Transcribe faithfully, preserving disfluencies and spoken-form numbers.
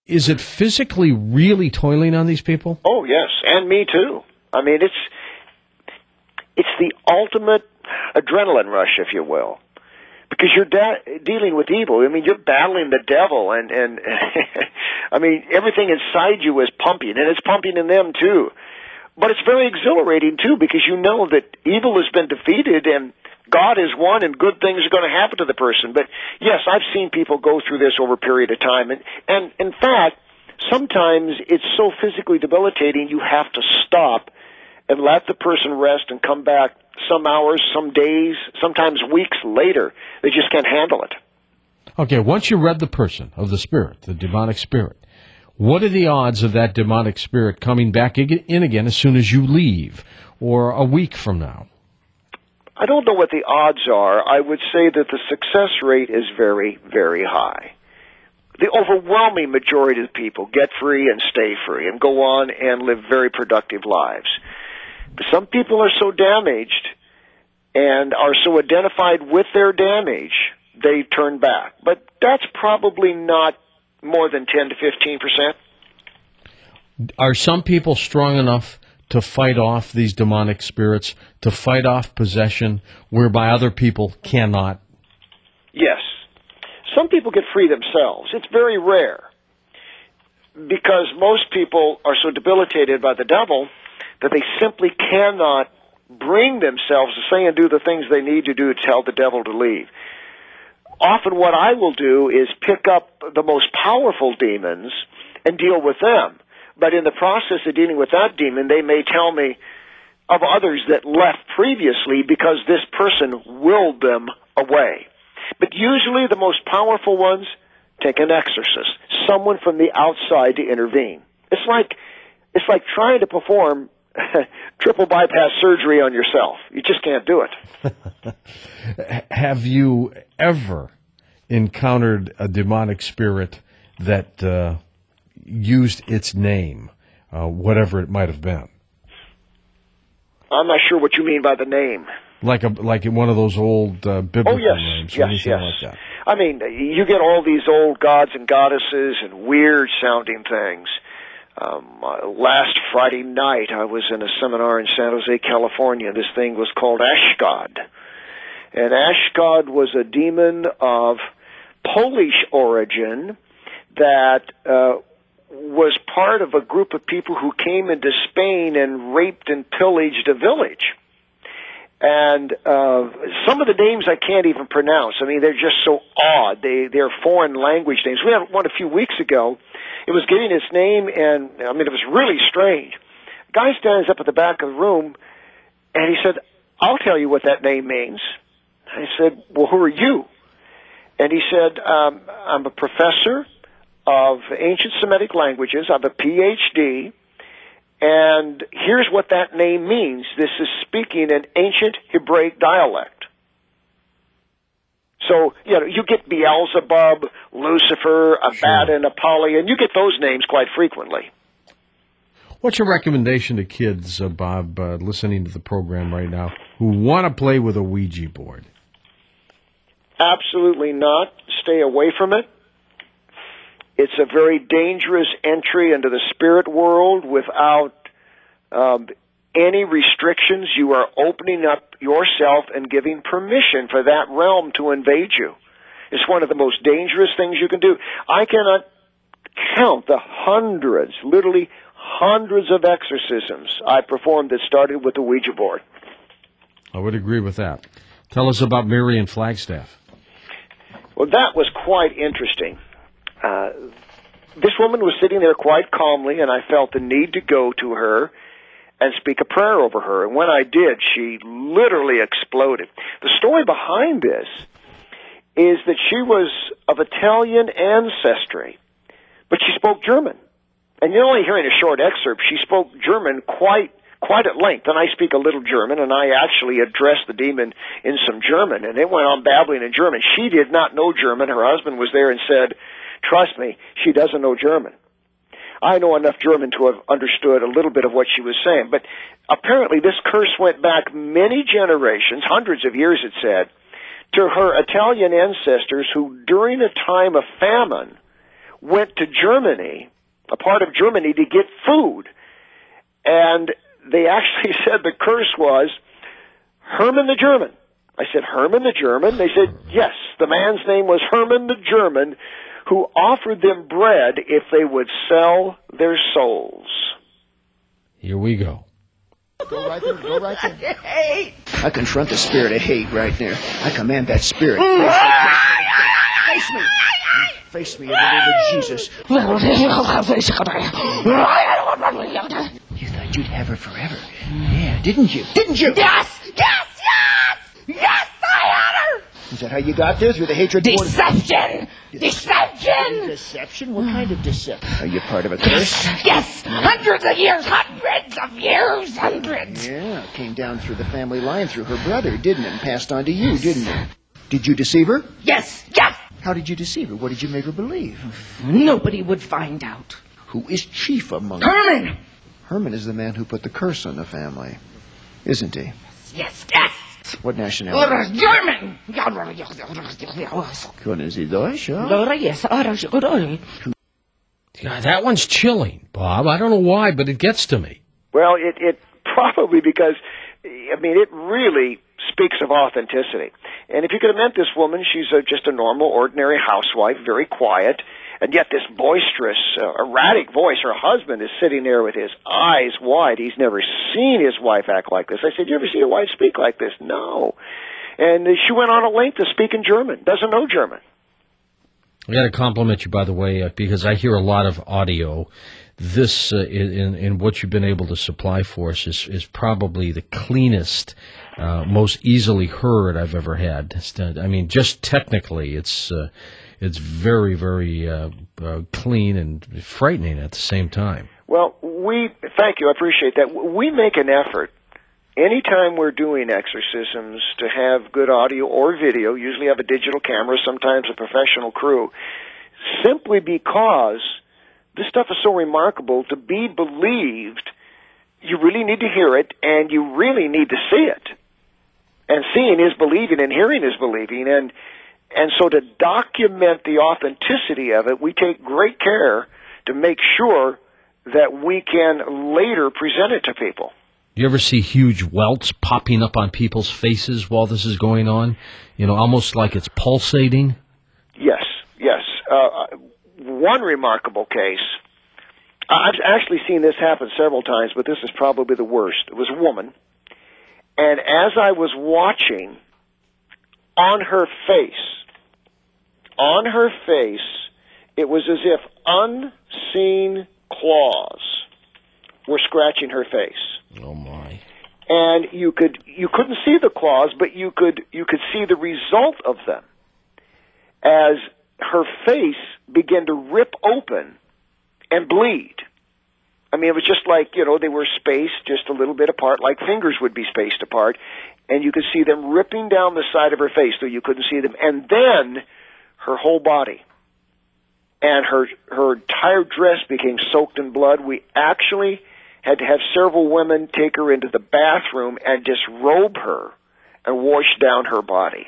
is it physically really toiling on these people? Oh, yes, and me too. I mean, it's it's the ultimate adrenaline rush, if you will, because you're da- dealing with evil. I mean, you're battling the devil, and, and I mean, everything inside you is pumping, and it's pumping in them too. But it's very exhilarating, too, because you know that evil has been defeated and God is one and good things are going to happen to the person. But, yes, I've seen people go through this over a period of time. And, and in fact, sometimes it's so physically debilitating you have to stop and let the person rest and come back some hours, some days, sometimes weeks later. They just can't handle it. Okay, once you rid the person of the spirit, the demonic spirit, what are the odds of that demonic spirit coming back in again as soon as you leave, or a week from now? I don't know what the odds are. I would say that the success rate is very, very high. The overwhelming majority of people get free and stay free and go on and live very productive lives. But some people are so damaged and are so identified with their damage, they turn back. But that's probably not more than ten to fifteen percent. Are some people strong enough to fight off these demonic spirits, to fight off possession, whereby other people cannot? Yes. Some people get free themselves. It's very rare, because most people are so debilitated by the devil that they simply cannot bring themselves to say and do the things they need to do to tell the devil to leave. Often what I will do is pick up the most powerful demons and deal with them. But in the process of dealing with that demon, they may tell me of others that left previously because this person willed them away. But usually the most powerful ones take an exorcist, someone from the outside to intervene. It's like, it's like trying to perform triple bypass surgery on yourself. You just can't do it. Have you ever encountered a demonic spirit that uh, used its name, uh, whatever it might have been? I'm not sure what you mean by the name. Like a like one of those old uh, biblical oh, yes. names or yes, anything yes. like that. I mean, you get all these old gods and goddesses and weird-sounding things. Um, uh, last Friday night, I was in a seminar in San Jose, California. This thing was called Ashgod. And Ashgod was a demon of Polish origin that uh, was part of a group of people who came into Spain and raped and pillaged a village. And uh, some of the names I can't even pronounce. I mean, they're just so odd. They, they're foreign language names. We had one a few weeks ago. It was giving its name, and, I mean, it was really strange. A guy stands up at the back of the room, and he said, I'll tell you what that name means. I said, well, who are you? And he said, um, I'm a professor of ancient Semitic languages. I have a P H D. And here's what that name means. This is speaking an ancient Hebraic dialect. So, you know, you get Beelzebub, Lucifer, Abaddon, sure. Apollyon. You get those names quite frequently. What's your recommendation to kids, uh, Bob, uh, listening to the program right now, who want to play with a Ouija board? Absolutely not. Stay away from it. It's a very dangerous entry into the spirit world without um, any restrictions. You are opening up yourself and giving permission for that realm to invade you. It's one of the most dangerous things you can do. I cannot count the hundreds, literally hundreds of exorcisms I performed that started with the Ouija board. I would agree with that. Tell us about Mary in Flagstaff. Well, that was quite interesting. Uh, this woman was sitting there quite calmly, and I felt the need to go to her and speak a prayer over her. And when I did, she literally exploded. The story behind this is that she was of Italian ancestry, but she spoke German. And you're only hearing a short excerpt. She spoke German quite quite at length, and I speak a little German, and I actually addressed the demon in some German, and it went on babbling in German. She did not know German. Her husband was there and said, trust me, she doesn't know German. I know enough German to have understood a little bit of what she was saying, but apparently this curse went back many generations, hundreds of years it said, to her Italian ancestors who during a time of famine went to Germany, a part of Germany, to get food. And they actually said the curse was Herman the German. I said, Herman the German? They said, yes, the man's name was Herman the German, who offered them bread if they would sell their souls. Here we go. Go right there, go right there. Hate. I confront the spirit of hate right there. I command that spirit. Face me. Face me in the name of Jesus. You thought you'd have her forever. Yeah, didn't you? Didn't you? Yes, yes, yes! Yes, I had her! Is that how you got there? Through the hatred? Deception! Deception! Deception? What kind of deception? Are you part of a curse? Yes! Hundreds of years! Hundreds of years! Hundreds! Yeah, it came down through the family line through her brother, didn't it? And passed on to you, didn't it? Did you deceive her? Yes! Yes! How did you deceive her? What did you make her believe? Nobody would find out. Who is chief among Herman! Herman is the man who put the curse on the family, isn't he? Yes, yes! What nationality? German! Können Sie Deutsch, ja? God, that one's chilling, Bob. I don't know why, but it gets to me. Well, it, it probably because, I mean, it really speaks of authenticity. And if you could have met this woman, she's a, just a normal, ordinary housewife, very quiet, and yet this boisterous, uh, erratic voice, her husband is sitting there with his eyes wide. He's never seen his wife act like this. I said, you ever see your wife speak like this? No. And she went on a length to speak in German, doesn't know German. I got to compliment you, by the way, uh, because I hear a lot of audio. This, uh, in, in what you've been able to supply for us, is, is probably the cleanest, uh, most easily heard I've ever had. I mean, just technically, it's uh, it's very, very uh, uh, clean and frightening at the same time. Well, we thank you. I appreciate that. We make an effort anytime we're doing exorcisms to have good audio or video. Usually have a digital camera, sometimes a professional crew, simply because this stuff is so remarkable. To be believed, you really need to hear it, and you really need to see it. And seeing is believing, and hearing is believing. And and so to document the authenticity of it, we take great care to make sure that we can later present it to people. You ever see huge welts popping up on people's faces while this is going on? You know, almost like it's pulsating? Yes, yes. Uh, one remarkable case, I've actually seen this happen several times, but this is probably the worst. It was a woman, and as I was watching, on her face, on her face, it was as if unseen claws were scratching her face. Oh my! And you could you couldn't see the claws, but you could you could see the result of them as her face began to rip open and bleed. I mean, it was just like, you know, they were spaced just a little bit apart, like fingers would be spaced apart, and you could see them ripping down the side of her face, though you couldn't see them. And then her whole body and her her entire dress became soaked in blood. We actually had to have several women take her into the bathroom and disrobe her and wash down her body.